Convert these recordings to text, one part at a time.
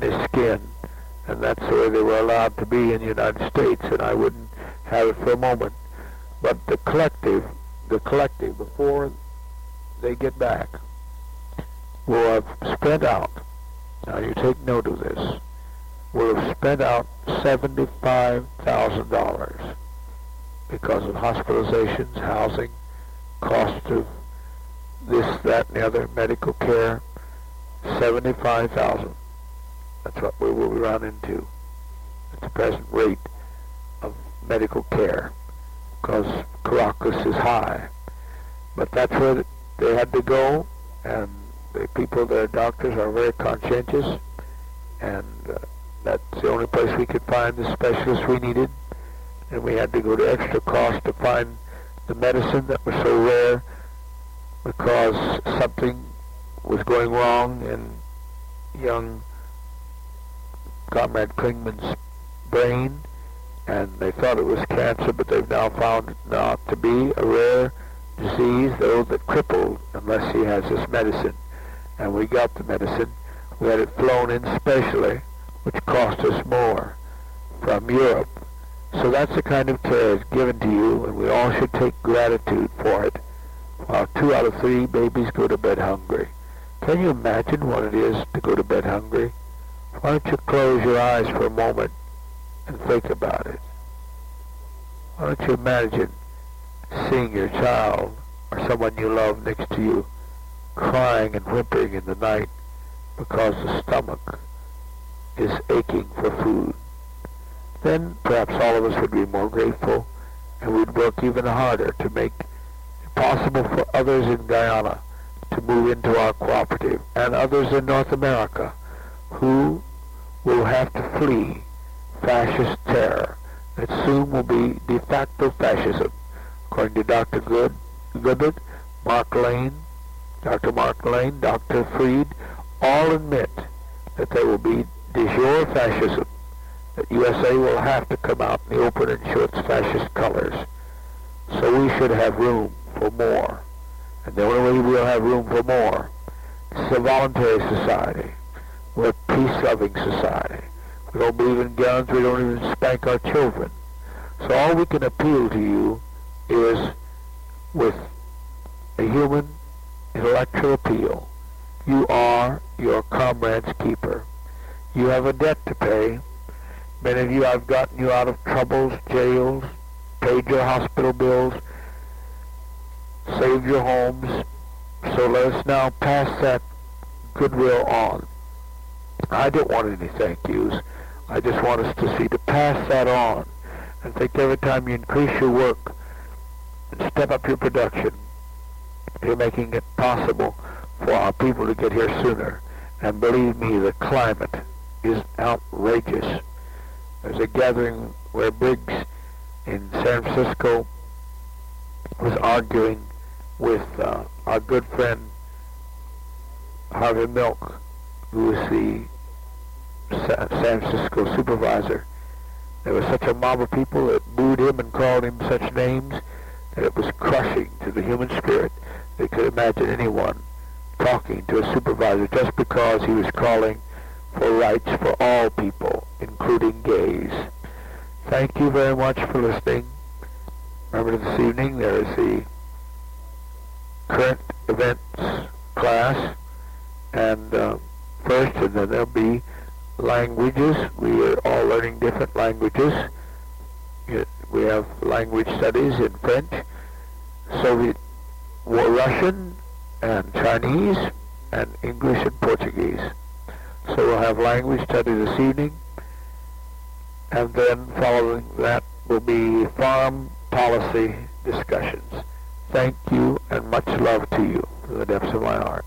his skin, and that's the way they were allowed to be in the United States, and I wouldn't have it for a moment. But the collective, before they get back, will have spent out, now you take note of this, will have spent out $75,000 because of hospitalizations, housing, cost of this, that, and the other, medical care. 75,000. That's what we will run into at the present rate of medical care, because Caracas is high. But that's where they had to go, and the people, their doctors, are very conscientious, and that's the only place we could find the specialists we needed, and we had to go to extra cost to find the medicine that was so rare, because something was going wrong in young Comrade Klingman's brain, and they thought it was cancer, but they've now found it not to be a rare disease, though, that crippled unless he has this medicine. And we got the medicine. We had it flown in specially, which cost us more, from Europe. So that's the kind of care that's given to you, and we all should take gratitude for it. While 2 out of 3 babies go to bed hungry. Can you imagine what it is to go to bed hungry? Why don't you close your eyes for a moment and think about it? Why don't you imagine seeing your child or someone you love next to you crying and whimpering in the night because the stomach is aching for food? Then perhaps all of us would be more grateful, and we'd work even harder to make it possible for others in Guyana to move into our cooperative, and others in North America who will have to flee fascist terror that soon will be de facto fascism. According to Dr. Goodman, Mark Lane, Dr. Mark Lane, Dr. Freed, all admit that there will be de jure fascism, that USA will have to come out in the open and show its fascist colors. So we should have room for more. And the only way we'll have room for more is a voluntary society. We're a peace-loving society. We don't believe in guns. We don't even spank our children. So all we can appeal to you is with a human intellectual appeal. You are your comrade's keeper. You have a debt to pay. Many of you, I've gotten you out of troubles, jails, paid your hospital bills, saved your homes. So let us now pass that goodwill on. I don't want any thank yous. I just want us to see to pass that on. And think every time you increase your work and step up your production, you're making it possible for our people to get here sooner. And believe me, the climate is outrageous. There's a gathering where Briggs in San Francisco was arguing with our good friend Harvey Milk, who is the San Francisco supervisor. There was such a mob of people that booed him and called him such names that it was crushing to the human spirit. They could imagine anyone talking to a supervisor just because he was calling for rights for all people, including gays. Thank you very much for listening. Remember, this evening there is the current events class, and first, and then there'll be languages. We are all learning different languages. We have language studies in French, Soviet, Russian, and Chinese, and English and Portuguese. So we'll have language study this evening, and then following that will be foreign policy discussions. Thank you, and much love to you from the depths of my heart.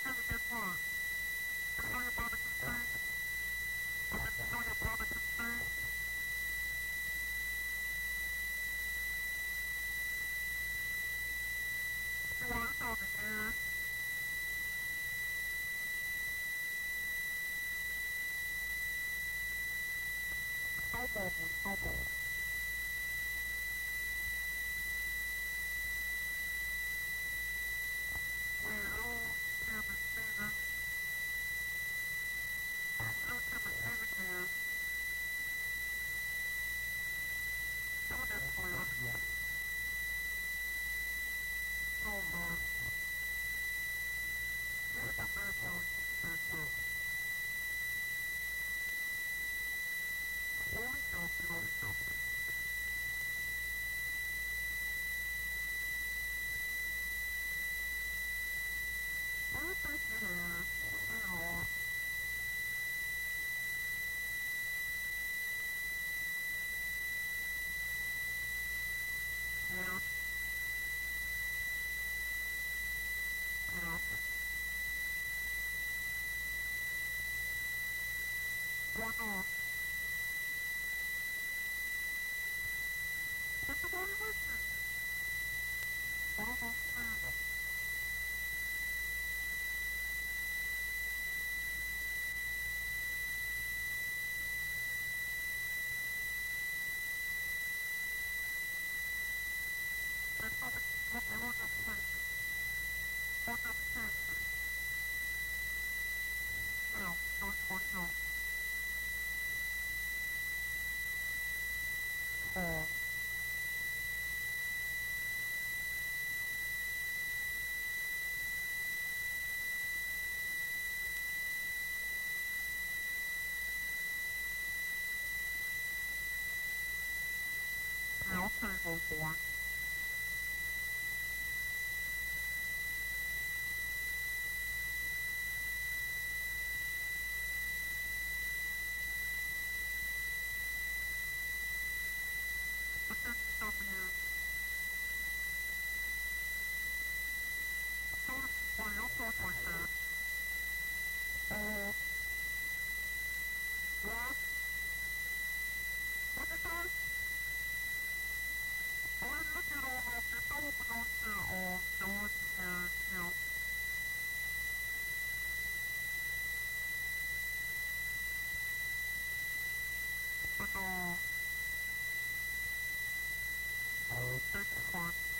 Oh, that's fun.